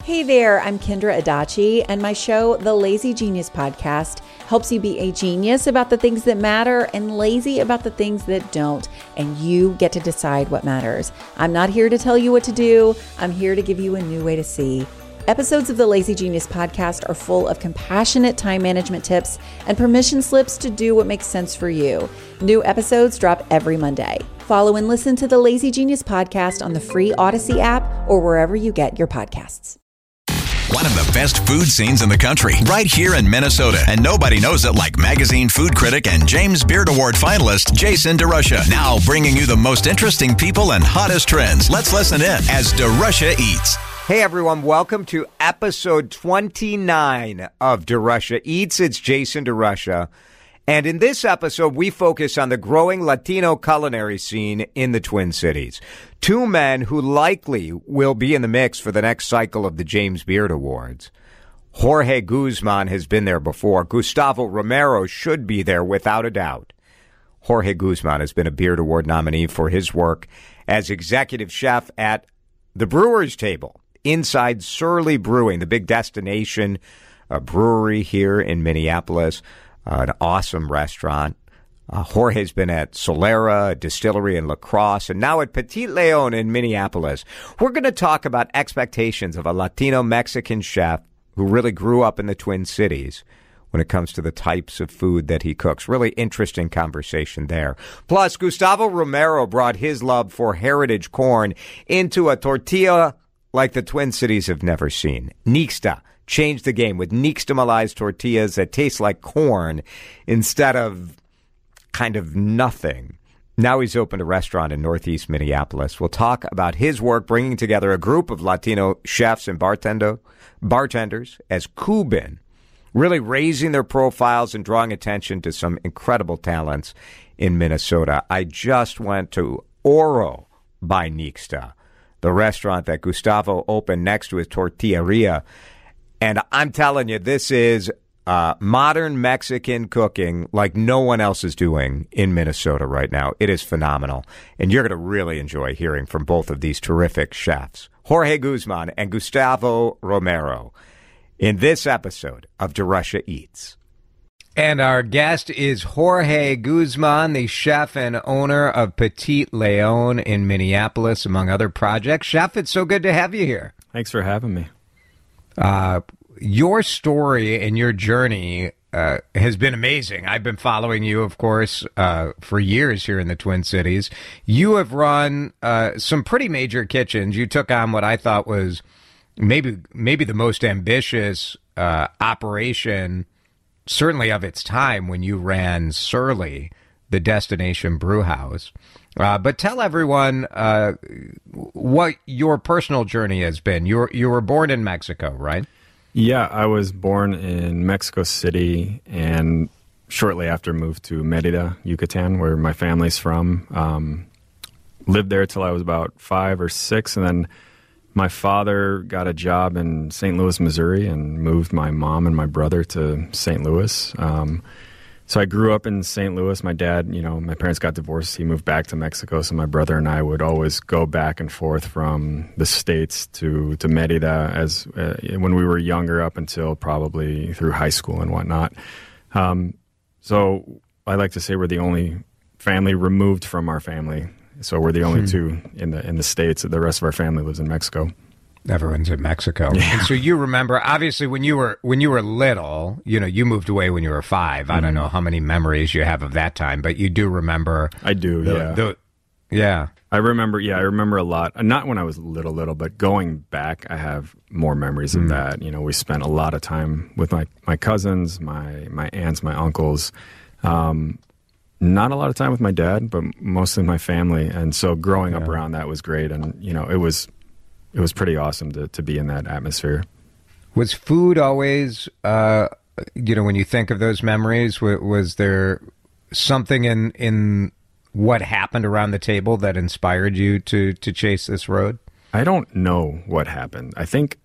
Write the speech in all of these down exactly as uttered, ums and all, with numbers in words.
Hey there, I'm Kendra Adachi, and my show, The Lazy Genius Podcast, helps you be a genius about the things that matter and lazy about the things that don't, and you get to decide what matters. I'm not here to tell you what to do. I'm here to give you a new way to see. Episodes of the Lazy Genius Podcast are full of compassionate time management tips and permission slips to do what makes sense for you. New episodes drop every Monday. Follow and listen to the Lazy Genius Podcast on the free Odyssey app or wherever you get your podcasts. One of the best food scenes in the country, right here in Minnesota. And nobody knows it like magazine food critic and James Beard Award finalist Jason DeRusha. Now bringing you the most interesting people and hottest trends. Let's listen in as DeRusha Eats. Hey everyone, welcome to episode twenty-nine of DeRusha Eats. It's Jason DeRusha. And in this episode, we focus on the growing Latino culinary scene in the Twin Cities. Two men who likely will be in the mix for the next cycle of the James Beard Awards. Jorge Guzman has been there before. Gustavo Romero should be there without a doubt. Jorge Guzman has been a Beard Award nominee for his work as executive chef at the Brewers Table inside Surly Brewing, the big destination uh, brewery here in Minneapolis. Uh, an awesome restaurant. Uh, Jorge's been at Solera, a distillery in La Crosse, and now at Petit Leon in Minneapolis. We're going to talk about expectations of a Latino-Mexican chef who really grew up in the Twin Cities when it comes to the types of food that he cooks. Really interesting conversation there. Plus, Gustavo Romero brought his love for heritage corn into a tortilla like the Twin Cities have never seen. Nixta changed the game with nixtamalized tortillas that taste like corn instead of kind of nothing. Now he's opened a restaurant in Northeast Minneapolis. We'll talk about his work bringing together a group of Latino chefs and bartender, bartenders as Cuban, really raising their profiles and drawing attention to some incredible talents in Minnesota. I just went to Oro by Nixta, the restaurant that Gustavo opened next to his tortilleria. And I'm telling you, this is uh, modern Mexican cooking like no one else is doing in Minnesota right now. It is phenomenal. And you're going to really enjoy hearing from both of these terrific chefs, Jorge Guzman and Gustavo Romero, in this episode of DeRusha Eats. And our guest is Jorge Guzman, the chef and owner of Petit Leon in Minneapolis, among other projects. Chef, it's so good to have you here. Thanks for having me. Uh, your story and your journey uh, has been amazing. I've been following you, of course, uh, for years here in the Twin Cities. You have run uh, some pretty major kitchens. You took on what I thought was maybe maybe the most ambitious uh, operation, certainly of its time, when you ran Surly, the destination brew house. Uh, but tell everyone uh, what your personal journey has been. You were, you were born in Mexico, right? Yeah, I was born in Mexico City and shortly after moved to Merida, Yucatan, where my family's from. Um, lived there till I was about five or six, and then my father got a job in Saint Louis, Missouri, and moved my mom and my brother to Saint Louis. Um So I grew up in Saint Louis. My dad, you know, my parents got divorced. He moved back to Mexico, so my brother and I would always go back and forth from the States to, to Merida as uh, when we were younger, up until probably through high school and whatnot. Um, so I like to say we're the only family removed from our family. So we're the only hmm. two in the in the States. The rest of our family lives in Mexico. Everyone's in Mexico. Yeah. And so you remember, obviously, when you were when you were little, you know, you moved away when you were five. Mm-hmm. I don't know how many memories you have of that time, but you do remember. I do, the, yeah. The, yeah. I remember, yeah, I remember a lot. Not when I was little, little, but going back, I have more memories of mm. that. You know, we spent a lot of time with my, my cousins, my, my aunts, my uncles. Um, not a lot of time with my dad, but mostly my family. And so growing yeah. up around that was great. And, you know, it was... It was pretty awesome to, to be in that atmosphere. Was food always, uh, you know, when you think of those memories, w- was there something in in what happened around the table that inspired you to, to chase this road? I don't know what happened. I think,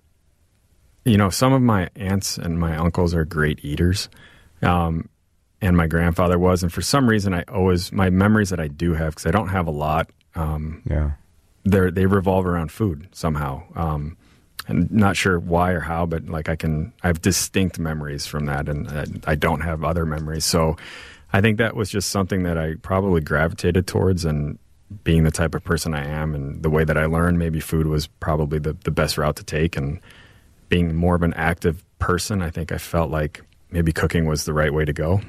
you know, some of my aunts and my uncles are great eaters, um, and my grandfather was. And for some reason, I always, my memories that I do have, because I don't have a lot, um, yeah. they they revolve around food somehow. Um, and not sure why or how, but like I can, I have distinct memories from that, and I, I don't have other memories. So I think that was just something that I probably gravitated towards, and being the type of person I am and the way that I learned, maybe food was probably the, the best route to take. And being more of an active person, I think I felt like maybe cooking was the right way to go.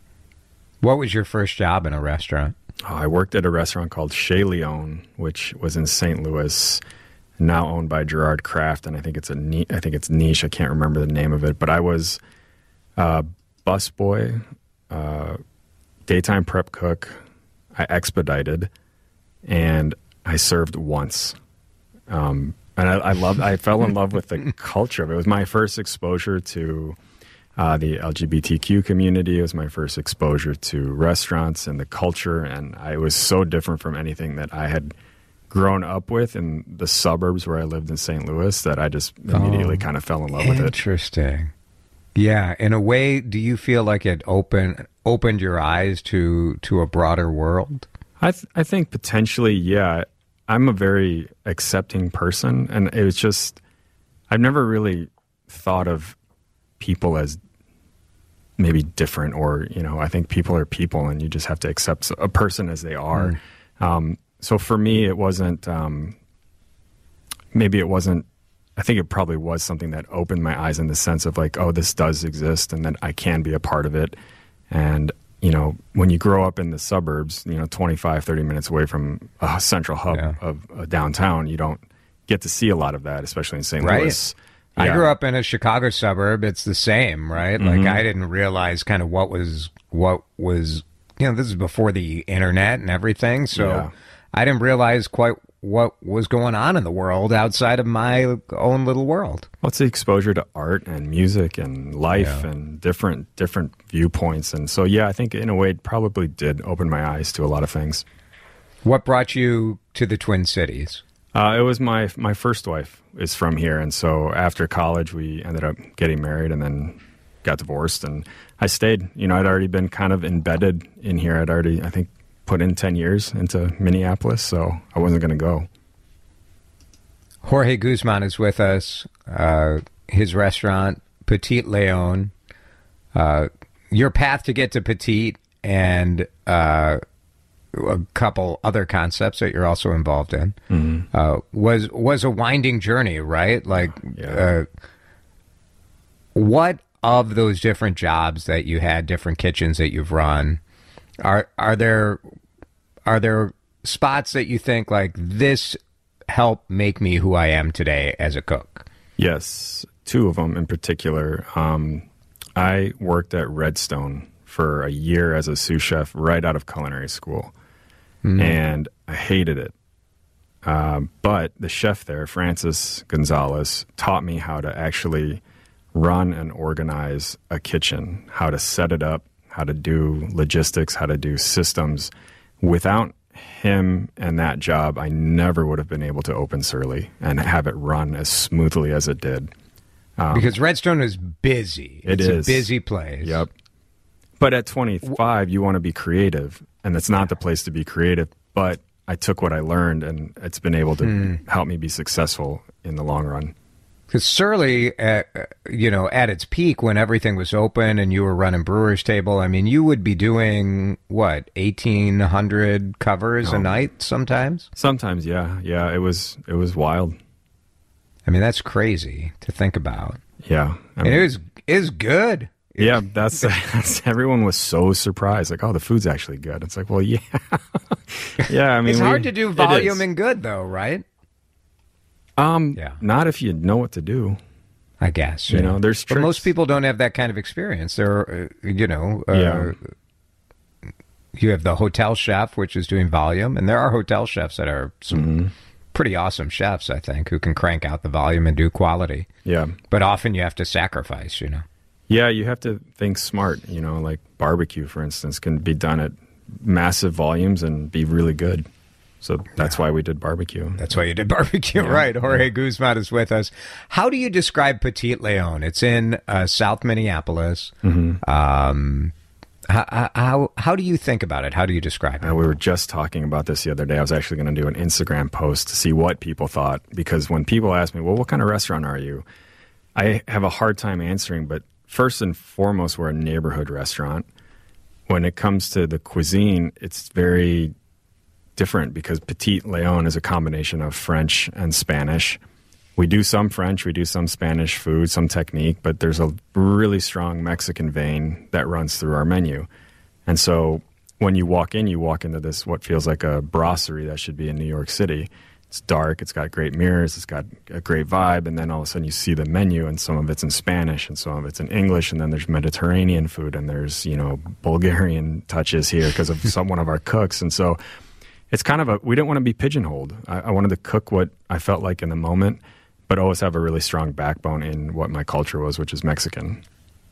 What was your first job in a restaurant? Oh, I worked at a restaurant called Chez Leon, which was in Saint Louis, now owned by Gerard Kraft, and I think it's a ni- I think it's niche. I can't remember the name of it, but I was a busboy, uh, daytime prep cook. I expedited, and I served once. Um, and I, I loved. I fell in love with the culture of it. It was my first exposure to uh, the L G B T Q community. It was my first exposure to restaurants and the culture, and I was so different from anything that I had grown up with in the suburbs where I lived in Saint Louis that I just immediately oh, kind of fell in love with it. Interesting. Yeah, in a way, do you feel like it opened opened your eyes to to a broader world? I th- I think potentially, yeah. I'm a very accepting person, and it was just I've never really thought of people as maybe different, or you know, I think people are people, and you just have to accept a person as they are. Mm. Um, so for me, it wasn't. Um, maybe it wasn't. I think it probably was something that opened my eyes in the sense of like, oh, this does exist, and that I can be a part of it. And you know, when you grow up in the suburbs, you know, twenty-five, thirty minutes away from a central hub yeah. of uh, downtown, you don't get to see a lot of that, especially in Saint Right. Louis. I Yeah. grew up in a Chicago suburb. It's the same, right? Mm-hmm. Like I didn't realize kind of what was what was, you know, this is before the internet and everything. So Yeah. I didn't realize quite what was going on in the world outside of my own little world. Well, it's the exposure to art and music and life Yeah. and different different viewpoints. And so, yeah, I think in a way it probably did open my eyes to a lot of things. What brought you to the Twin Cities? Uh, it was my my first wife is from here. And so after college, we ended up getting married and then got divorced. And I stayed. You know, I'd already been kind of embedded in here. I'd already, I think, put in ten years into Minneapolis, so I wasn't going to go. Jorge Guzman is with us. Uh, his restaurant, Petit Leon. Uh, your path to get to Petit and uh, a couple other concepts that you're also involved in Mm-hmm. uh, was was a winding journey, right? Like, Yeah. uh, what of those different jobs that you had, different kitchens that you've run, are are there are there spots that you think like this helped make me who I am today as a cook? Yes, two of them in particular. Um, I worked at Redstone for a year as a sous chef right out of culinary school, Mm. and I hated it. Um, but the chef there, Francis Gonzalez, taught me how to actually run and organize a kitchen, how to set it up, how to do logistics, how to do systems. Without him and that job, I never would have been able to open Surly and have it run as smoothly as it did. Um, Because Redstone is busy. It it's is. a busy place. Yep. But at twenty-five, you want to be creative, and it's not the place to be creative. But I took what I learned, and it's been able to Hmm. help me be successful in the long run. Because Surly, at, you know, at its peak when everything was open and you were running Brewer's Table, I mean, you would be doing, what, eighteen hundred covers Oh. a night sometimes? Sometimes, yeah, yeah, it was it was wild. I mean, that's crazy to think about. Yeah, I And mean, it was, it was good. yeah. That's, that's everyone was so surprised, like, oh, the food's actually good. It's like, well, yeah, yeah. I mean, It's we- hard to do it volume is. and good, though, right? Um, Yeah. not if you know what to do. I guess. You know, there's But most tricks. people don't have that kind of experience. They're, uh, you know, uh, Yeah. you have the hotel chef, which is doing volume, and there are hotel chefs that are some Mm-hmm. pretty awesome chefs, I think, who can crank out the volume and do quality. Yeah, But often you have to sacrifice, you know. yeah. You have to think smart. You know, like barbecue, for instance, can be done at massive volumes and be really good. So that's why we did barbecue. That's why you did barbecue, Yeah. right? Jorge Guzman is with us. How do you describe Petit Leon? It's in uh, South Minneapolis. Mm-hmm. Um, How, how how do you think about it? How do you describe it? Uh, we were just talking about this the other day. I was actually going to do an Instagram post to see what people thought, because when people ask me, well, what kind of restaurant are you? I have a hard time answering, but first and foremost, we're a neighborhood restaurant. When it comes to the cuisine, it's very different because Petit Leon is a combination of French and Spanish. We do some French, we do some Spanish food, some technique, but there's a really strong Mexican vein that runs through our menu. And so when you walk in, you walk into this, what feels like a brasserie that should be in New York City. It's dark, it's got great mirrors, it's got a great vibe, and then all of a sudden you see the menu, and some of it's in Spanish, and some of it's in English, and then there's Mediterranean food, and there's, you know, Bulgarian touches here because of some one of our cooks. And so it's kind of a, we didn't want to be pigeonholed. I, I wanted to cook what I felt like in the moment, but always have a really strong backbone in what my culture was, which is Mexican.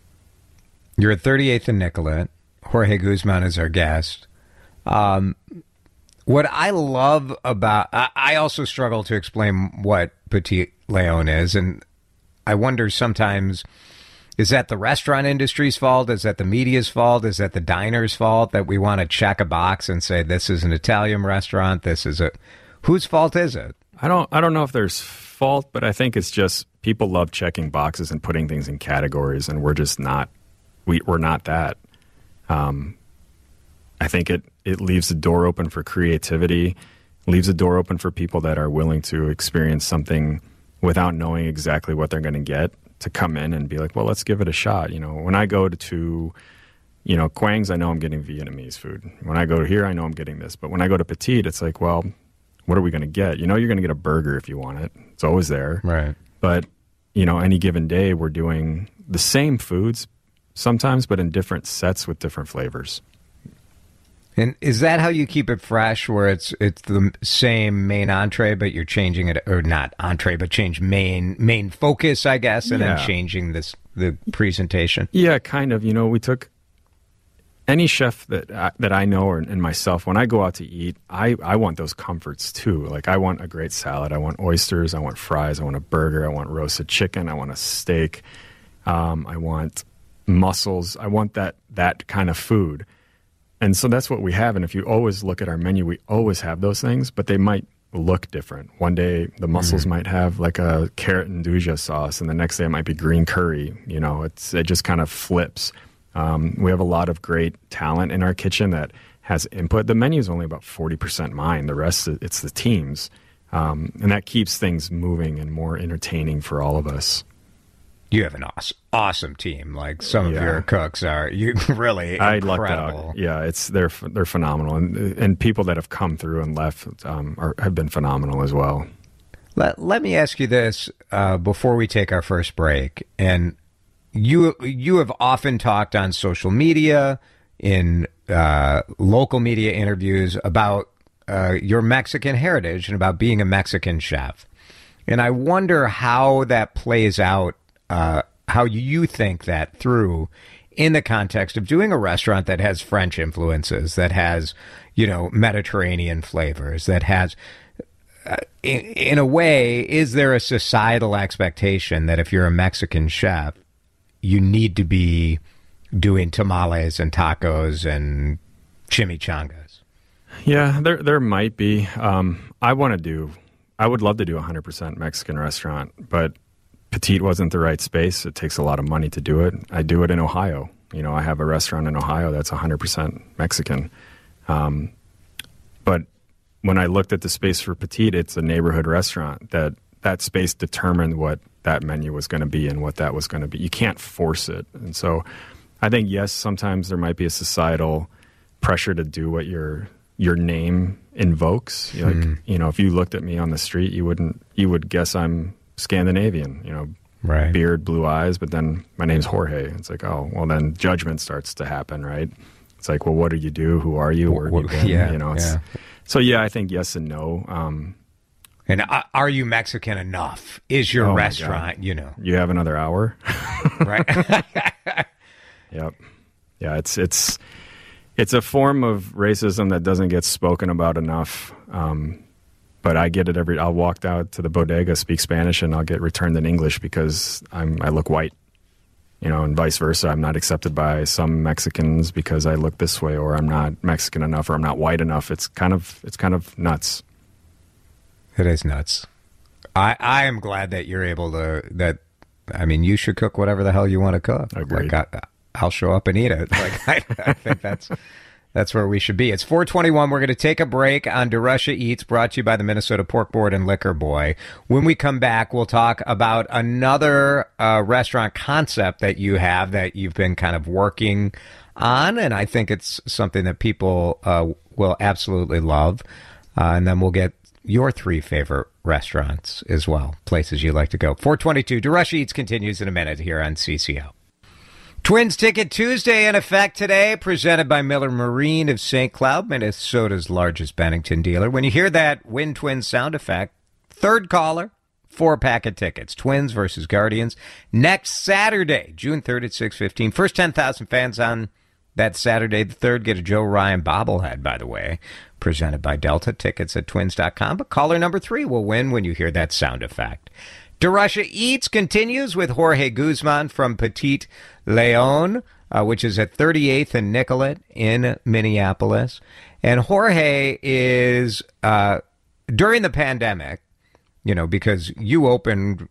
You're at thirty-eighth and Nicollet. Jorge Guzman is our guest. Um, what I love about... I, I also struggle to explain what Petit Leon is, and I wonder sometimes, is that the restaurant industry's fault? Is that the media's fault? Is that the diner's fault that we want to check a box and say, this is an Italian restaurant, this is a... Whose fault is it? I don't I don't know if there's fault, but I think it's just people love checking boxes and putting things in categories, and we're just not we we're not that. Um, I think it it leaves the door open for creativity, leaves the door open for people that are willing to experience something without knowing exactly what they're going to get, to come in and be like, well, let's give it a shot. You know, when I go to, to you know, Quang's, I know I'm getting Vietnamese food. When I go here, I know I'm getting this. But when I go to Petit, it's like, well, what are we going to get? You know, you're going to get a burger if you want it. It's always there. Right. But, you know, any given day, we're doing the same foods sometimes, but in different sets with different flavors. And is that how you keep it fresh, where it's it's the same main entree, but you're changing it, or not entree, but change main main focus, I guess, and yeah. then changing this the presentation? Yeah, kind of. You know, we took... Any chef that I, that I know, or and myself, when I go out to eat, I, I want those comforts too. Like, I want a great salad, I want oysters, I want fries, I want a burger, I want roasted chicken, I want a steak, um, I want mussels, I want that that kind of food. And so that's what we have. And if you always look at our menu, we always have those things, but they might look different. One day the mussels mm. might have like a carrot and nduja sauce, and the next day it might be green curry. You know, it's it just kind of flips. Um, we have a lot of great talent in our kitchen that has input. The menu is only about forty percent mine. The rest, it's the team's. Um, and that keeps things moving and more entertaining for all of us. You have an awesome, awesome team. Like, some yeah. of your cooks are you really I incredible. lucked out. Yeah, it's they're they're phenomenal, and and people that have come through and left um, are, have been phenomenal as well. Let Let me ask you this uh, before we take our first break, and. You you have often talked on social media, in uh, local media interviews, about uh, your Mexican heritage and about being a Mexican chef. And I wonder how that plays out, uh, how you think that through in the context of doing a restaurant that has French influences, that has, you know, Mediterranean flavors, that has... Uh, in, in a way, is there a societal expectation that if you're a Mexican chef, you need to be doing tamales and tacos and chimichangas? Yeah, there there might be. Um, I want to do, I would love to do a one hundred percent Mexican restaurant, but Petit wasn't the right space. It takes a lot of money to do it. I do it in Ohio. You know, I have a restaurant in Ohio that's one hundred percent Mexican. Um, but when I looked at the space for Petit, it's a neighborhood restaurant. That that space determined what that menu was going to be and what that was going to be. You can't force it. And so I think, yes, sometimes there might be a societal pressure to do what your your name invokes. Like, mm. you know, if you looked at me on the street, you wouldn't, you would guess I'm Scandinavian, you know, right. beard, blue eyes, but then my name's Jorge. It's like, oh, well, then judgment starts to happen, right? It's like, well, what do you do? Who are you? Where have you been? Yeah, you know, it's, yeah. So, yeah, I think yes and no. Um, And uh, are you Mexican enough? Is your oh restaurant, you know? You have another hour? Right. Yep. Yeah, it's it's it's a form of racism that doesn't get spoken about enough. Um, but I get it every. I'll walk out to the bodega, speak Spanish, and I'll get returned in English because I'm I look white. you know, and vice versa. I'm not accepted by some Mexicans because I look this way, or I'm not Mexican enough, or I'm not white enough. It's kind of it's kind of nuts. It is nuts. I I am glad that you're able to. That I mean, you should cook whatever the hell you want to cook. Agreed. Like I, I'll show up and eat it. Like I, I think that's. That's where we should be. It's four twenty-one. We're going to take a break on DeRusha Eats, brought to you by the Minnesota Pork Board and Liquor Boy. When we come back, we'll talk about another uh, restaurant concept that you have that you've been kind of working on, and I think it's something that people uh, will absolutely love. Uh, and then we'll get your three favorite restaurants as well, places you like to go. four twenty-two. DeRusha Eats continues in a minute here on C C O. Twins Ticket Tuesday in effect today, presented by Miller Marine of Saint Cloud, Minnesota's largest Bennington dealer. When you hear that Win Twins sound effect, third caller, four-pack of tickets. Twins versus Guardians next Saturday, June third at six fifteen. First ten thousand fans on that Saturday the third get a Joe Ryan bobblehead, by the way, presented by Delta. Tickets at twins dot com. But caller number three will win when you hear that sound effect. DeRusha Eats continues with Jorge Guzman from Petite Leon, uh, which is at thirty-eighth and Nicollet in Minneapolis. And Jorge is, uh, during the pandemic, you know, because you opened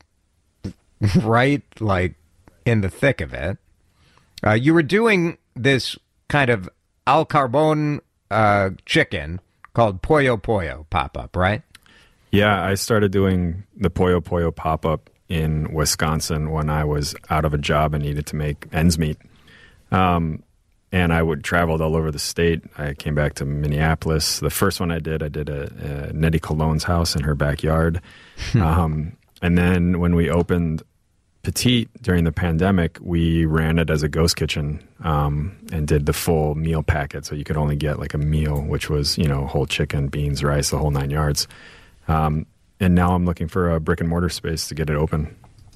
right, like, in the thick of it, uh, you were doing this kind of al carbon uh, chicken called Pollo Pollo pop-up, right? Yeah, I started doing the Pollo Pollo pop-up in Wisconsin when I was out of a job and needed to make ends meet. Um, and I would traveled all over the state. I came back to Minneapolis. The first one I did, I did a, a Nettie Cologne's house in her backyard. um, and then when we opened Petite during the pandemic, we ran it as a ghost kitchen um, and did the full meal packet. So you could only get like a meal, which was, you know, whole chicken, beans, rice, the whole nine yards. Um, and now I'm looking for a brick and mortar space to get it open.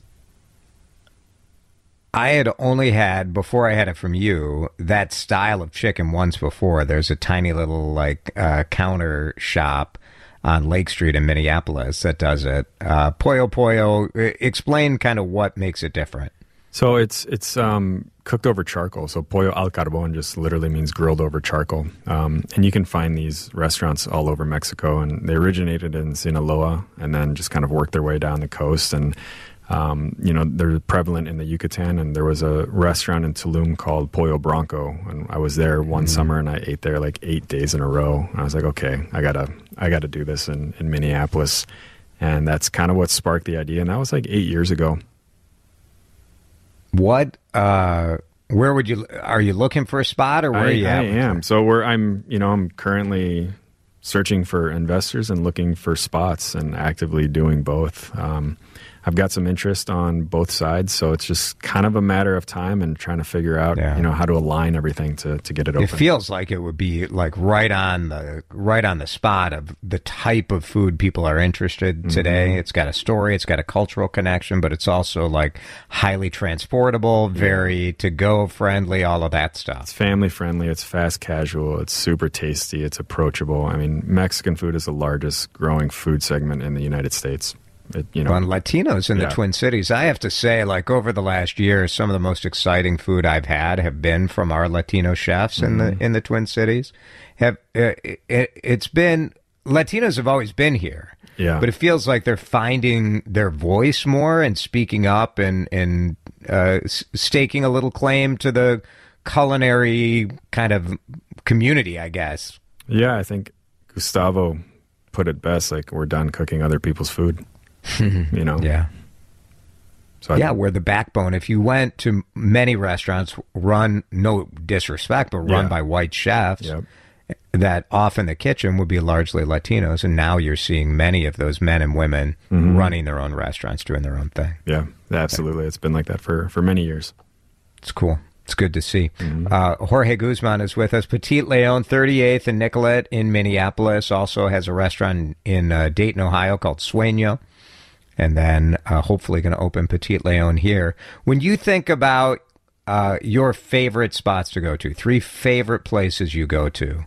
I had only had, before I had it from you, that style of chicken once before. There's a tiny little, like, uh, counter shop on Lake Street in Minneapolis that does it. Uh, Pollo Pollo, explain kind of what makes it different. So it's it's um, cooked over charcoal. So pollo al carbon just literally means grilled over charcoal. Um, and you can find these restaurants all over Mexico. And they originated in Sinaloa and then just kind of worked their way down the coast. And, um, you know, they're prevalent in the Yucatan. And there was a restaurant in Tulum called Pollo Bronco. And I was there one mm-hmm. summer and I ate there like eight days in a row. And I was like, okay, I gotta I gotta do this in, in Minneapolis. And that's kind of what sparked the idea. And that was like eight years ago. What, uh, where would you, are you looking for a spot or where I, are you at? I am. So we're, I'm, you know, I'm currently searching for investors and looking for spots and actively doing both. Um, I've got some interest on both sides, so it's just kind of a matter of time and trying to figure out, yeah. you know, how to align everything to, to get it open. It feels like it would be like right on the right on the spot of the type of food people are interested in today. Mm-hmm. It's got a story, it's got a cultural connection, but it's also like highly transportable, very to-go friendly, all of that stuff. It's family friendly, it's fast casual, it's super tasty, it's approachable. I mean, Mexican food is the largest growing food segment in the United States. It, you know, on Latinos in yeah. the Twin Cities, I have to say, like over the last year, some of the most exciting food I've had have been from our Latino chefs mm-hmm. in the in the Twin Cities. Have uh, it, it's been Latinos have always been here, yeah, but it feels like they're finding their voice more and speaking up and and uh, staking a little claim to the culinary kind of community, I guess. Yeah, I think Gustavo put it best. Like, we're done cooking other people's food. You know, yeah, so yeah. We're the backbone. If you went to many restaurants run, no disrespect, but run yeah. by white chefs, yep. that often the kitchen would be largely Latinos, and now you're seeing many of those men and women mm-hmm. running their own restaurants, doing their own thing. Yeah, absolutely. It's been like that for for many years. It's cool. It's good to see. Mm-hmm. Uh, Jorge Guzman is with us. Petite Leon, thirty-eighth and Nicollet in Minneapolis. Also has a restaurant in uh, Dayton, Ohio called Sueño. And then uh, hopefully going to open Petite Leon here. When you think about uh, your favorite spots to go to, three favorite places you go to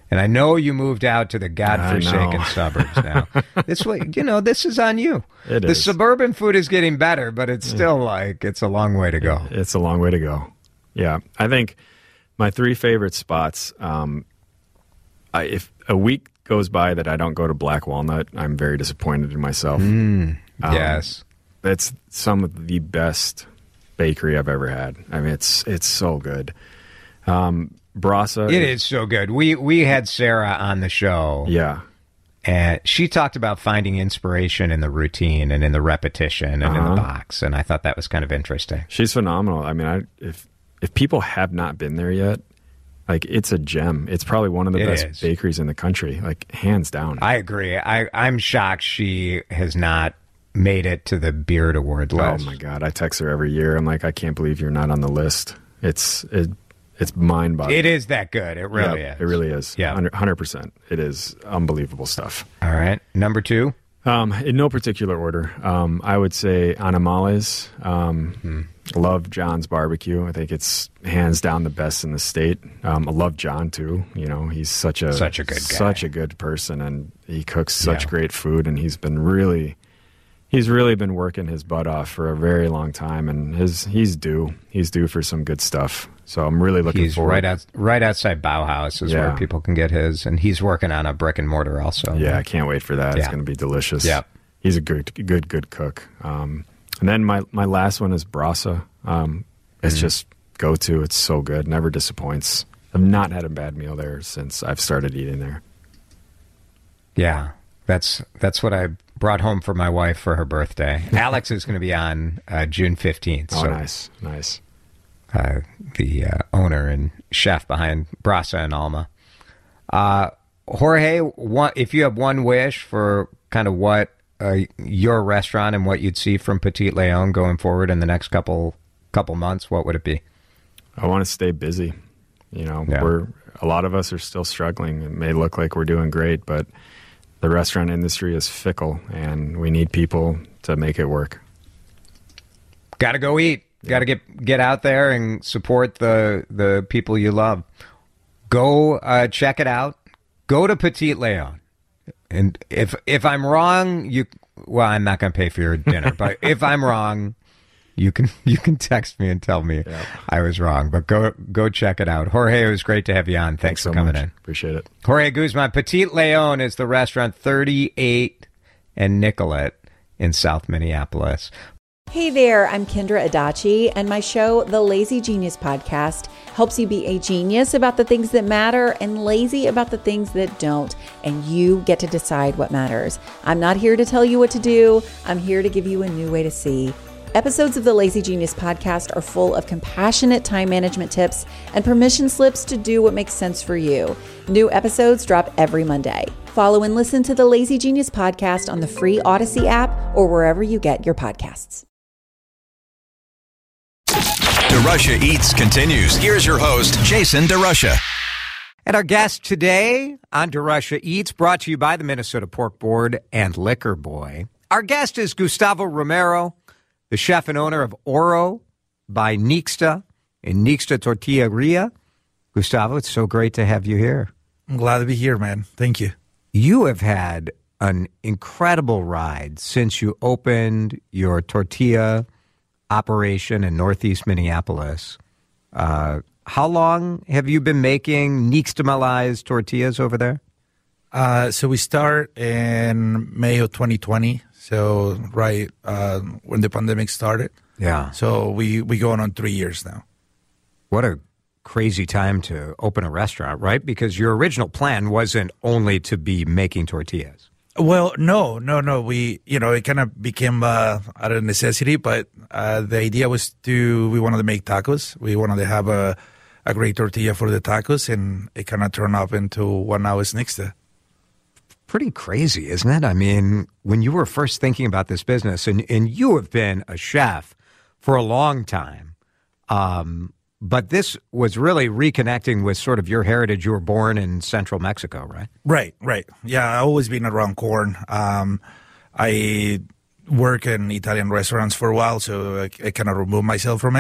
And I know you moved out to the godforsaken know. suburbs now. This way, you know, this is on you. It the is. suburban food is getting better, but it's still like it's a long way to go. It's a long way to go. Yeah, I think my three favorite spots. Um, I, if a week goes by that I don't go to Black Walnut, I'm very disappointed in myself. Mm, Um, yes, It's some of the best bakery I've ever had. I mean, it's it's so good. Um, Brasa. it is so good. We we had Sarah on the show. Yeah. And she talked about finding inspiration in the routine and in the repetition and in Uh-huh. the box, and I thought that was kind of interesting. She's phenomenal. I mean, I, if if people have not been there yet, like it's a gem. It's probably one of the It best is. bakeries in the country, like hands down. I agree. I, I'm shocked she has not made it to the Beard Award list. Oh my god, I text her every year. I'm like, I can't believe you're not on the list. It's it, it's mind-boggling. It is that good. It really Yeah, is. It really is. Yeah. one hundred percent. It is unbelievable stuff. All right. Number two. Um, in no particular order, um, I would say Animales. Um, Hmm. Love John's barbecue. I think it's hands down the best in the state. Um, I love John too. You know, he's such a Such a good guy. such a good person, and he cooks such Yeah. great food. And he's been really, he's really been working his butt off for a very long time. And his he's due. He's due for some good stuff. So I'm really looking He's forward. right out, right outside Bauhaus is where Yeah. people can get his, and he's working on a brick and mortar also. Yeah, I can't wait for that. It's Yeah. going to be delicious. Yeah. He's a good, good, good cook. Um, and then my, my last one is Brasa. Um, it's Mm-hmm. just go to. It's so good. Never disappoints. I've not had a bad meal there since I've started eating there. Yeah, that's that's what I brought home for my wife for her birthday. Alex is going to be on uh, June fifteenth. Oh, so, nice, nice. uh, the uh, owner and chef behind Brasa and Alma. Uh, Jorge, one, if you have one wish for kind of what uh, your restaurant and what you'd see from Petit Leon going forward in the next couple couple months, what would it be? I want to stay busy. You know, Yeah. we're a lot of us are still struggling. It may look like we're doing great, but the restaurant industry is fickle, and we need people to make it work. Got to go eat. Got to get get out there and support the the people you love. Go uh, check it out. Go to Petit Leon. And if if I'm wrong, you well, I'm not going to pay for your dinner. But if I'm wrong, you can you can text me and tell me Yeah. I was wrong. But go go check it out. Jorge, it was great to have you on. Thanks, Thanks for so coming much. in. Appreciate it. Jorge Guzman, Petit Leon is the restaurant, thirty-eight and Nicollet in South Minneapolis. Hey there, I'm Kendra Adachi, and my show, The Lazy Genius Podcast, helps you be a genius about the things that matter and lazy about the things that don't, and you get to decide what matters. I'm not here to tell you what to do. I'm here to give you a new way to see. Episodes of the Lazy Genius Podcast are full of compassionate time management tips and permission slips to do what makes sense for you. New episodes drop every Monday. Follow and listen to the Lazy Genius Podcast on the free Odyssey app or wherever you get your podcasts. DeRusha Eats continues. Here's your host, Jason DeRusha. And our guest today on DeRusha Eats, brought to you by the Minnesota Pork Board and Liquor Boy. Our guest is Gustavo Romero, the chef and owner of Oro by Nixta in Nixta Tortilleria. Gustavo, it's so great to have you here. I'm glad to be here, man. Thank you. You have had an incredible ride since you opened your tortilla operation in Northeast Minneapolis. Uh, how long have you been making nixtamalized tortillas over there? Uh, so we start in May of twenty twenty. So right uh, when the pandemic started. Yeah. So we we going on three years now. What a crazy time to open a restaurant, right? Because your original plan wasn't only to be making tortillas. Well, no, no, no. We, you know, it kind of became uh, out of necessity, but uh, the idea was to, we wanted to make tacos. We wanted to have a, a great tortilla for the tacos, and it kind of turned up into what now is Nixta. Pretty crazy, isn't it? I mean, when you were first thinking about this business, and, and you have been a chef for a long time, um, but this was really reconnecting with sort of your heritage. You were born in central Mexico, right? Right, right. Yeah, I've always been around corn. Um, I work in Italian restaurants for a while, so I, I kind of removed myself from it.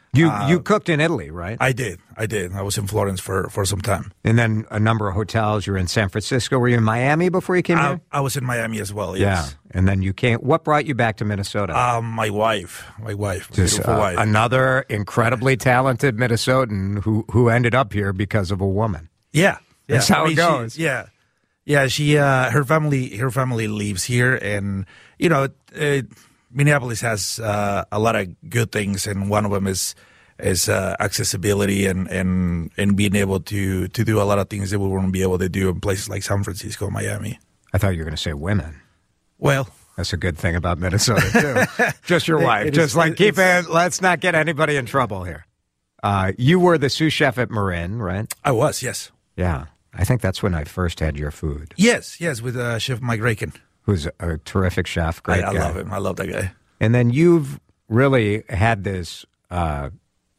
You Uh, you cooked in Italy, right? I did. I did. I was in Florence for, for some time. And then a number of hotels. You were in San Francisco. Were you in Miami before you came I, here? I was in Miami as well, Yeah. yes. And then you came. What brought you back to Minnesota? Um, my wife. My wife. My Just beautiful uh, wife. another incredibly talented Minnesotan who who ended up here because of a woman. Yeah. Yeah. That's how it she- goes. yeah. Yeah, she uh, her family her family lives here, and you know, uh, Minneapolis has uh, a lot of good things, and one of them is is uh, accessibility and, and and being able to to do a lot of things that we wouldn't be able to do in places like San Francisco, Miami. I thought you were going to say women. Well, That's a good thing about Minnesota too. Just your It- wife. it Just is- like it- keep it's- it. Let's not get anybody in trouble here. Uh, you were the sous chef at Marin, right? I was, yes. Yeah. I think that's when I first had your food. Yes, yes, with uh, Chef Mike Rakin. Who's a terrific chef, I, great I guy. love him. I love that guy. And then you've really had this. Uh,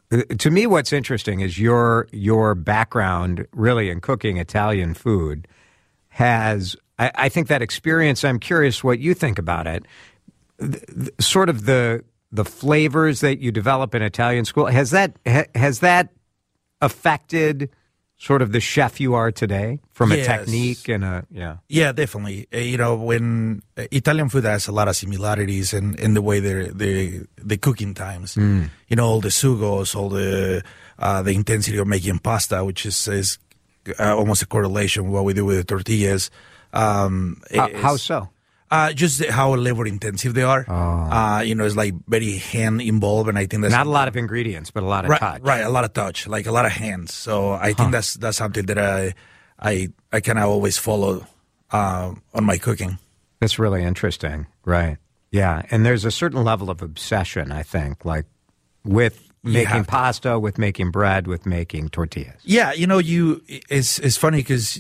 to me, what's interesting is your your background, really in cooking Italian food, has. I, I think that experience. I'm curious what you think about it. The, the, sort of the the flavors that you develop in Italian school has that ha, has that affected sort of the chef you are today from a Yes. technique and a yeah. Yeah, definitely. Uh, you know, when uh, Italian food has a lot of similarities in, in the way they they the cooking times. Mm. You know, all the sugos, all the uh, the intensity of making pasta, which is is uh, almost a correlation with what we do with the tortillas. Um, How, is- how so? Uh, just the- how labor intensive they are. Uh, you know, it's like very hand involved, and I think that's Not a lot of ingredients, but a lot of right, touch. right, a lot of touch, like a lot of hands. So I think that's that's something that I I I kind of always follow uh, on my cooking. That's really interesting. Right. Yeah. And there's a certain level of obsession, I think, like with making have to. pasta, with making bread, with making tortillas. Yeah, you know, you it's it's funny because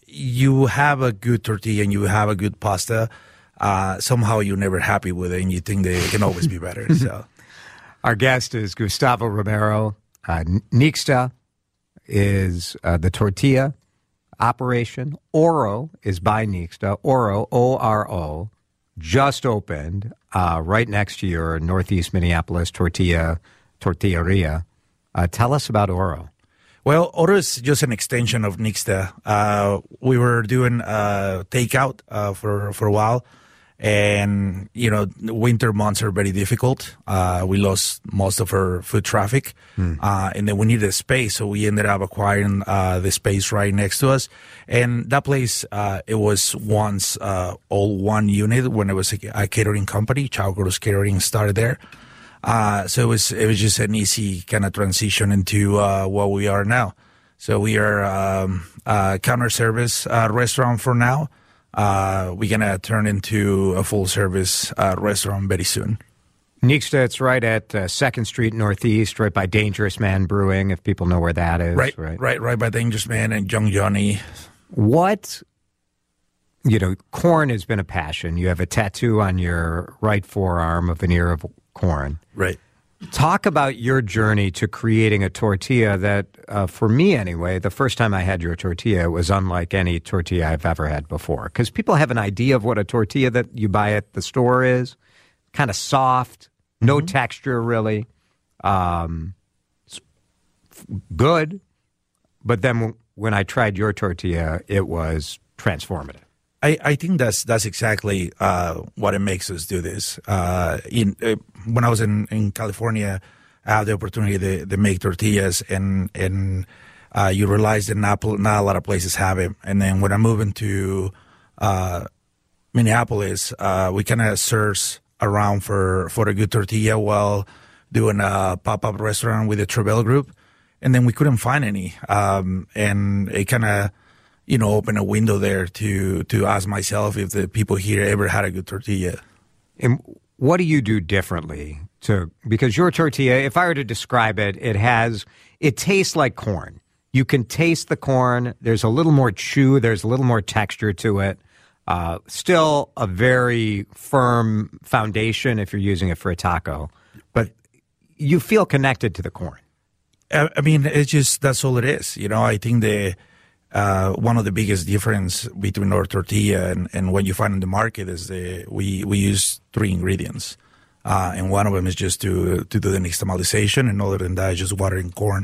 you have a good tortilla and you have a good pasta. Uh, somehow you're never happy with it, and you think they can always be better. So Our guest is Gustavo Romero. Uh, Nixta is uh, the tortilla operation. Oro is by Nixta. Oro, O R O, just opened uh, right next to your Northeast Minneapolis tortilla tortilleria. Uh, tell us about Oro. Well, Oro is just an extension of Nixta. Uh, we were doing uh, takeout uh, for for a while, and you know, winter months are very difficult. Uh, we lost most of our foot traffic, uh, and then we needed a space, so we ended up acquiring uh, the space right next to us. And that place, uh, it was once uh, all one unit when it was a, a catering company. Chowgurus Catering started there. Uh, so it was it was just an easy kind of transition into uh, what we are now. So we are um, a counter service uh, restaurant for now. Uh, we're gonna turn into a full service uh, restaurant very soon. Nixta, it's right at uh, Second Street Northeast, right by Dangerous Man Brewing, if people know where that is. Right, right. right, right by Dangerous Man and Young Johnny. What, you know, corn has been a passion. You have a tattoo on your right forearm, a veneer of corn. Right. Talk about your journey to creating a tortilla that, uh, for me anyway, the first time I had your tortilla, it was unlike any tortilla I've ever had before. Because people have an idea of what a tortilla that you buy at the store is. Kind of soft, no Mm-hmm. texture really. Um, it's good. But then w- when I tried your tortilla, it was transformative. I, I think that's that's exactly uh, what it makes us do this. Uh, in uh, when I was in, in California, I had the opportunity to, to make tortillas, and and uh, you realize that not not a lot of places have it. And then when I moved into uh, Minneapolis, uh, we kind of searched around for for a good tortilla while doing a pop up restaurant with the Travel Group, and then we couldn't find any. Um, and it kind of you know, open a window there to to ask myself if the people here ever had a good tortilla. And what do you do differently to, because your tortilla, if I were to describe it, it has, it tastes like corn. You can taste the corn. There's a little more chew. There's a little more texture to it. Uh, still a very firm foundation if you're using it for a taco, but you feel connected to the corn. I, I mean, it's just, that's all it is. You know, I think the, Uh, one of the biggest difference between our tortilla and, and what you find in the market is the we, we use three ingredients. Uh, and one of them is just to to do the nixtamalization, and other than that, just watering corn.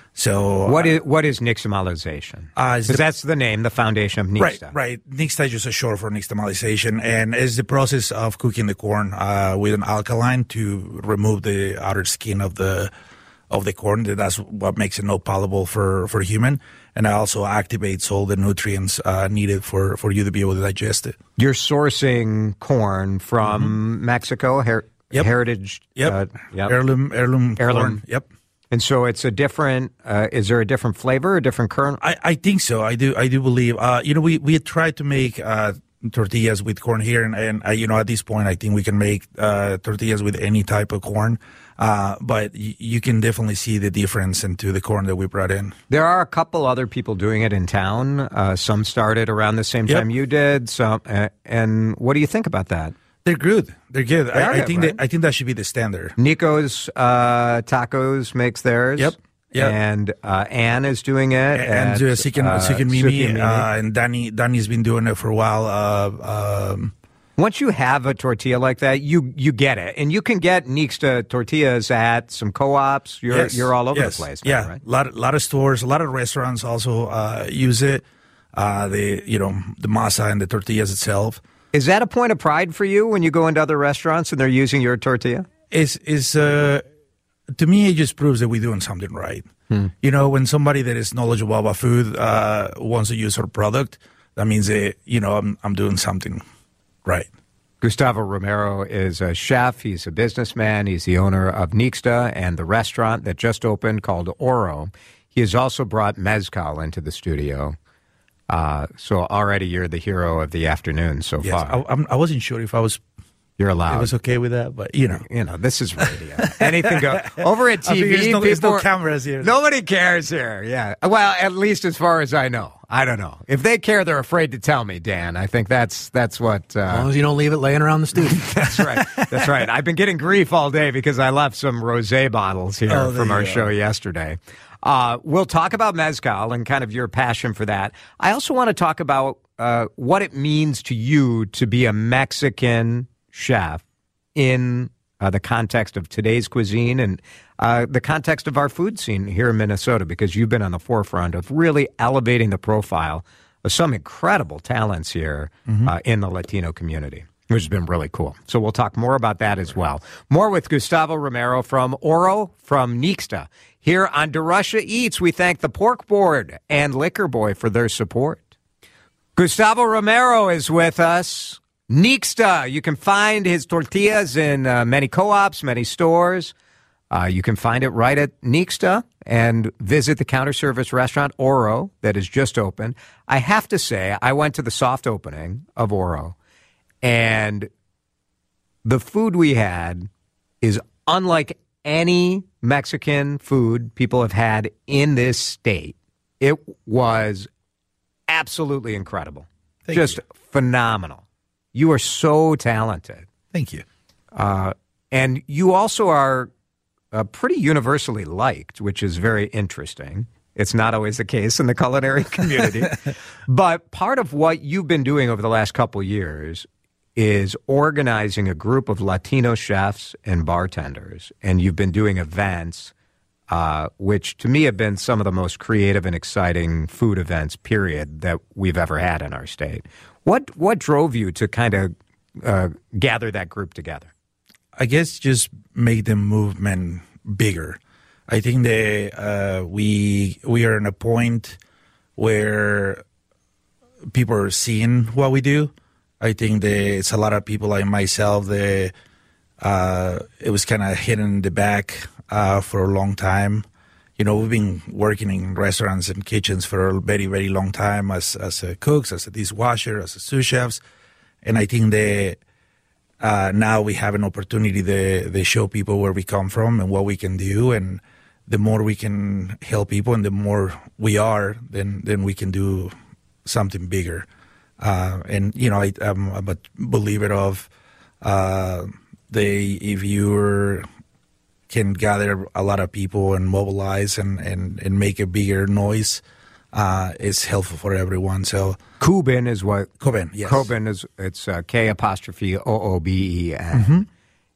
So what uh, is what is nixtamalization? Because Uh, that's the name, the foundation of Nixta. Right, right. Nixta is just a short for nixtamalization, and it's the process of cooking the corn uh, with an alkaline to remove the outer skin of the of the corn. That's what makes it not palatable for, for human, and it also activates all the nutrients uh, needed for, for you to be able to digest it. You're sourcing corn from mm-hmm. Mexico, her- yep. heritage, yep. Uh, yep, heirloom, heirloom, heirloom. Corn. Yep. And so it's a different. Uh, is there a different flavor, a different kernel? I, I think so. I do. I do believe. Uh, you know, we we tried to make uh, tortillas with corn here, and, and uh, you know, at this point, I think we can make uh, tortillas with any type of corn. Uh, but y- you can definitely see the difference into the corn that we brought in. There are a couple other people doing it in town. Uh, some started around the same yep. time you did. Some, uh, and what do you think about that? They're good. They're good. They I, are I good, think right? that I think that should be the standard. Nico's uh, Tacos makes theirs. Yep. Yep. And uh, Ann is doing it. And at, uh, Sikin, uh, Sikin Mimi, Mimi. uh, and Danny. Danny's been doing it for a while. Uh, um, Once you have a tortilla like that, you you get it, and you can get Nixta tortillas at some co-ops. You're yes, you're all over yes, the place. Now, yeah, right? a lot, lot of stores, a lot of restaurants also uh, use it. Uh, the you know the masa and the tortillas itself. Is that a point of pride for you when you go into other restaurants and they're using your tortilla? Is is uh, to me it just proves that we're doing something right. Hmm. You know, when somebody that is knowledgeable about food uh, wants to use our product, that means that you know I'm I'm doing something right. Gustavo Romero is a chef. He's a businessman. He's the owner of Nixta and the restaurant that just opened called Oro. He has also brought mezcal into the studio. Uh, so already you're the hero of the afternoon so yes, far. I, I wasn't sure if I was You're allowed. I was okay with that, but you know, you know, this is radio. Anything goes. Over at T V, there's, no, there's no people, cameras here. Nobody cares here. Yeah. Well, at least as far as I know. I don't know. If they care, they're afraid to tell me, Dan. I think that's that's what. Uh, as long as you don't leave it laying around the studio. That's right. That's right. I've been getting grief all day because I left some rosé bottles here oh, from our go. show yesterday. Uh, we'll talk about mezcal and kind of your passion for that. I also want to talk about uh, what it means to you to be a Mexican chef in uh, the context of today's cuisine and uh, the context of our food scene here in Minnesota, because you've been on the forefront of really elevating the profile of some incredible talents here mm-hmm. uh, in the Latino community, which has been really cool. So we'll talk more about that as well. More with Gustavo Romero from Oro, from Nixta. Here on DeRusha Eats, we thank the Pork Board and Liquor Boy for their support. Gustavo Romero is with us. Nixta, you can find his tortillas in uh, many co-ops, many stores. Uh, you can find it right at Nixta and visit the counter service restaurant Oro that is just open. I have to say, I went to the soft opening of Oro, and the food we had is unlike any Mexican food people have had in this state. It was absolutely incredible. Thank Just you. phenomenal. You are so talented. Thank you. Uh, and you also are uh, pretty universally liked, which is very interesting. It's not always the case in the culinary community. But part of what you've been doing over the last couple years is organizing a group of Latino chefs and bartenders. And you've been doing events, uh, which to me have been some of the most creative and exciting food events, period, that we've ever had in our state. What what drove you to kind of uh, gather that group together? I guess just make the movement bigger. I think that uh, we we are in a point where people are seeing what we do. I think that it's a lot of people like myself that uh, it was kind of hidden in the back uh, for a long time. You know, we've been working in restaurants and kitchens for a very, very long time as as a cooks, as a dishwasher, as a sous chefs, and I think that uh, now we have an opportunity to, to show people where we come from and what we can do, and the more we can help people and the more we are, then then we can do something bigger. Uh, and you know, I, I'm, I'm a believer of uh, they if you're can gather a lot of people and mobilize and, and, and make a bigger noise, uh, it's helpful for everyone. So Coobin is what? Coobin, yes. Coobin is, it's uh, K apostrophe O O B E N. Mm-hmm.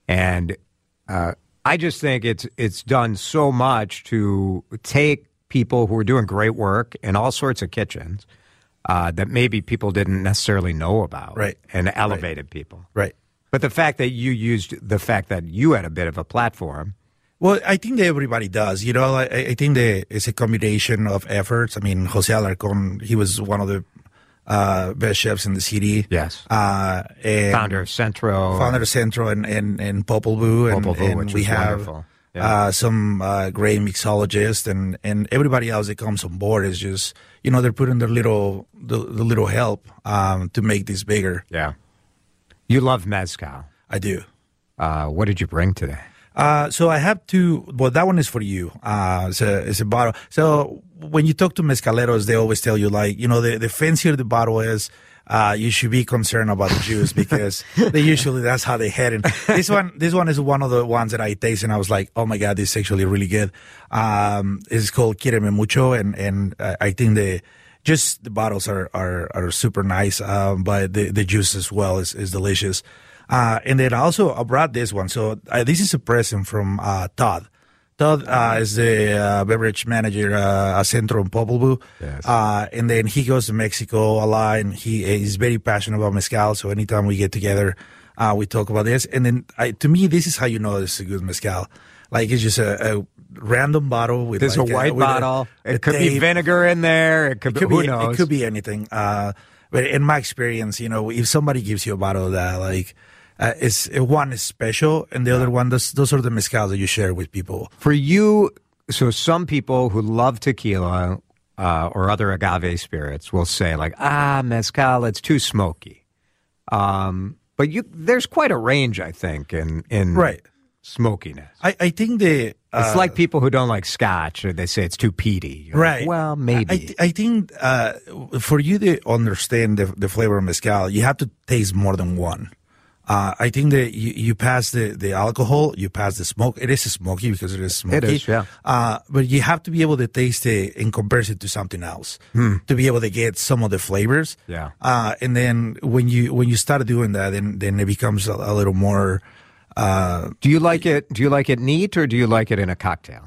And uh, I just think it's it's done so much to take people who are doing great work in all sorts of kitchens uh, that maybe people didn't necessarily know about, right. and elevated right. people. Right. But the fact that you used the fact that you had a bit of a platform. Well, I think that everybody does. You know, I, I think that it's a combination of efforts. I mean, Jose Alarcón, he was one of the uh, best chefs in the city. Yes. Uh, and founder of Centro. Founder of Centro and, and, and Popol Vuh. And, Popol Vuh, and which we was have wonderful. Yeah. uh, some uh, great mixologists and, and everybody else that comes on board is just, you know, they're putting their little, the, the little help um, to make this bigger. Yeah. You love mezcal. I do. Uh, what did you bring today? Uh, so I have two. Well, that one is for you. Uh, it's a, it's a bottle. So when you talk to mezcaleros, they always tell you, like, you know, the, the fancier the bottle is, uh, you should be concerned about the juice because they usually, that's how they head in. This one, this one is one of the ones that I tasted and I was like, oh my God, this is actually really good. Um, it's called Quiereme Mucho. And, and uh, I think the, just the bottles are, are, are super nice. Um, but the, the juice as well is, is delicious. Uh, and then also I brought this one. So uh, this is a present from uh, Todd. Todd uh, is the uh, beverage manager uh, at Centro and Popol Vuh. Yes. Uh, and then he goes to Mexico a lot, and he is very passionate about mezcal. So anytime we get together, uh, we talk about this. And then I, to me, this is how you know this is a good mezcal. Like it's just a, a random bottle with There's like a white a, with bottle. A, a it could tape. be vinegar in there. It could, It could be, who be, knows? It could be anything. Uh, but in my experience, you know, if somebody gives you a bottle of that, like, uh, it's uh, one is special, and the yeah. other one, those, those are the mezcals that you share with people. For you, so some people who love tequila uh, or other agave spirits will say, like, ah, mezcal, it's too smoky. Um, but you, there's quite a range, I think, in in right. smokiness. I, I think the uh, it's like people who don't like scotch, or they say it's too peaty. You're right. Like, well, maybe. I, I think uh, for you to understand the, the flavor of mezcal, you have to taste more than one. Uh, I think that you, you pass the, the alcohol, you pass the smoke. It is smoky because it is smoky. It is, yeah. Uh, but you have to be able to taste it in comparison to something else hmm. to be able to get some of the flavors. Yeah. Uh, and then when you when you start doing that, then then it becomes a, a little more. Uh, do you like it? Do you like it neat, or do you like it in a cocktail?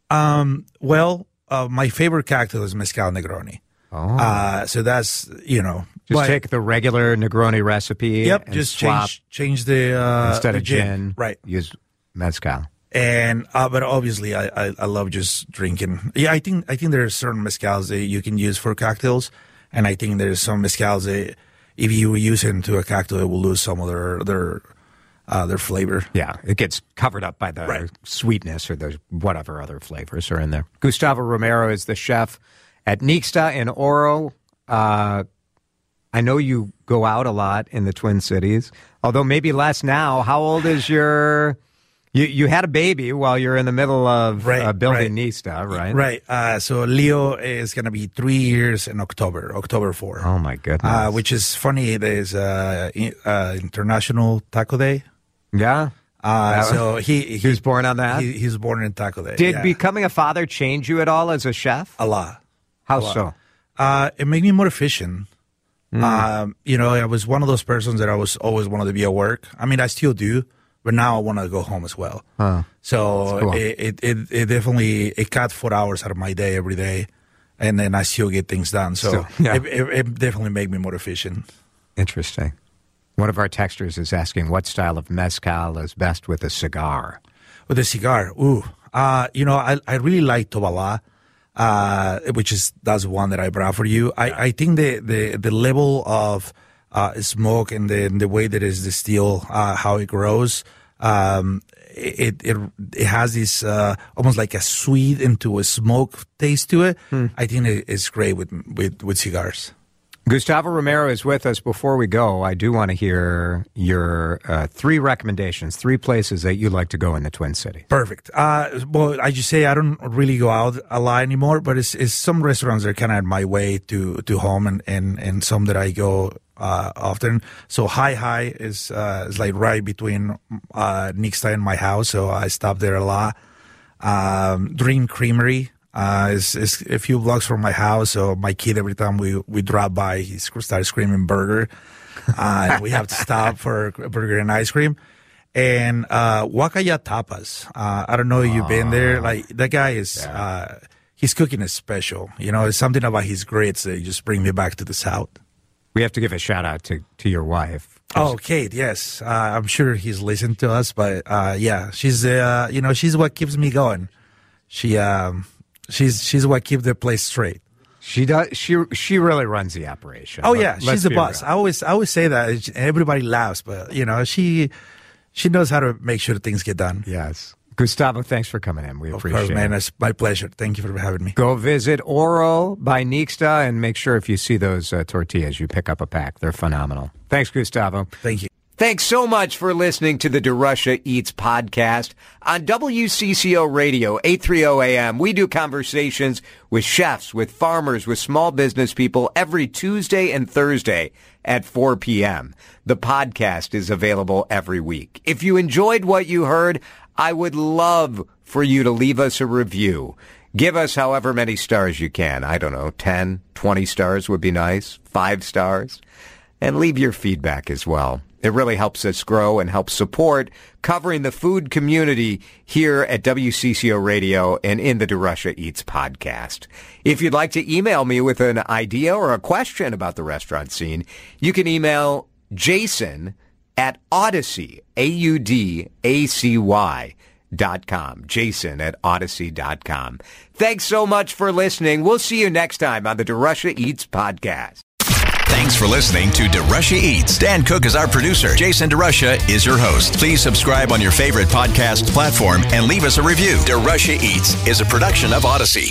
Um. Well, uh, my favorite cocktail is mezcal Negroni. Oh. Uh, so that's, you know. Just but, take the regular Negroni recipe. Yep. And just swap. change change the uh, Instead the of gin, right? Use mezcal. And uh, but obviously, I, I I love just drinking. Yeah, I think I think there are certain mezcals that you can use for cocktails, and I think there's some mezcals that if you use it into a cocktail, it will lose some of their their uh, their flavor. Yeah, it gets covered up by the right. sweetness or the whatever other flavors are in there. Gustavo Romero is the chef at Nixta in Oro. Uh, I know you go out a lot in the Twin Cities, although maybe less now. How old is your... You you had a baby while you're in the middle of right, uh, building right. Nixta, right? Right. Uh, so Leo is going to be three years in October, October fourth. Oh, my goodness. Uh, which is funny. It is uh, uh, International Taco Day. Yeah? Uh, so he, he, he was born on that? He, he was born in Taco Day. Did yeah. becoming a father change you at all as a chef? A lot. How a lot. so? Uh, it made me more efficient. Mm. Um, you know, I was one of those persons that I was always wanted to be at work. I mean, I still do. But now I want to go home as well. Huh. So cool. it, it, it, it definitely, it cut four hours out of my day every day. And then I still get things done. So still, yeah. it, it, it definitely made me more efficient. Interesting. One of our texters is asking what style of mezcal is best with a cigar. With a cigar, ooh. Uh, you know, I, I really like Tobalá, uh, which is, that's one that I brought for you. I, I think the, the, the level of uh, smoke and the, the way that it's distilled, uh, how it grows, um, it, it it has this uh, almost like a sweet into a smoke taste to it. Hmm. I think it, it's great with, with, with cigars. Gustavo Romero is with us. Before we go, I do want to hear your uh, three recommendations, three places that you like to go in the Twin Cities. Perfect. Uh, well, I just say I don't really go out a lot anymore, but it's, it's some restaurants that are kind of my way to, to home and, and, and some that I go uh, often. So High High is, uh, is like right between uh, Nixta and my house, so I stop there a lot. Um, Dream Creamery. Uh, it's, it's a few blocks from my house, so my kid, every time we, we drop by, he starts screaming burger. Uh, and we have to stop for a burger and ice cream. and uh, Wakaya Tapas. Uh, I don't know if you've been there. Like that guy is, Yeah. uh, his cooking is special. You know, it's something about his grits that just bring me back to the South. We have to give a shout out to, to your wife. Oh, Kate, yes. Uh, I'm sure he's listened to us, but uh, yeah, she's uh, you know, she's what keeps me going. She um, she's she's what keeps the place straight. She does. She she really runs the operation. Oh Let- yeah, let's she's the be boss. real. I always I always say that, and everybody laughs, but you know, she she knows how to make sure things get done. Yes. Gustavo, thanks for coming in. We Of appreciate course, man. it. It's my pleasure. Thank you for having me. Go visit Oro by Nixta and make sure if you see those uh, tortillas, you pick up a pack. They're phenomenal. Thanks, Gustavo. Thank you. Thanks so much for listening to the DeRusha Eats podcast on W C C O Radio, eight thirty A M. We do conversations with chefs, with farmers, with small business people every Tuesday and Thursday at four p.m. The podcast is available every week. If you enjoyed what you heard, I would love for you to leave us a review. Give us however many stars you can. I don't know, ten, twenty stars would be nice, five stars. And leave your feedback as well. It really helps us grow and helps support covering the food community here at W C C O Radio and in the DeRusha Eats podcast. If you'd like to email me with an idea or a question about the restaurant scene, you can email Jason at Odyssey, A U D A C Y dot com. Jason at Odyssey dot com. Thanks so much for listening. We'll see you next time on the DeRusha Eats podcast. Thanks for listening to DeRusha Eats. Dan Cook is our producer. Jason DeRusha is your host. Please subscribe on your favorite podcast platform and leave us a review. DeRusha Eats is a production of Odyssey.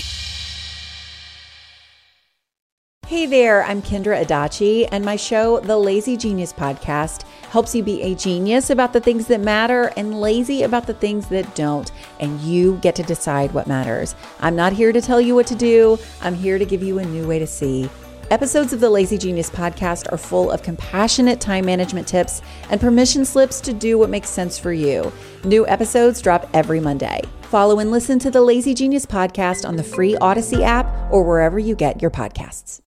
Hey there, I'm Kendra Adachi, and my show, The Lazy Genius Podcast, helps you be a genius about the things that matter and lazy about the things that don't, and you get to decide what matters. I'm not here to tell you what to do. I'm here to give you a new way to see. Episodes of the Lazy Genius Podcast are full of compassionate time management tips and permission slips to do what makes sense for you. New episodes drop every Monday. Follow and listen to the Lazy Genius Podcast on the free Odyssey app or wherever you get your podcasts.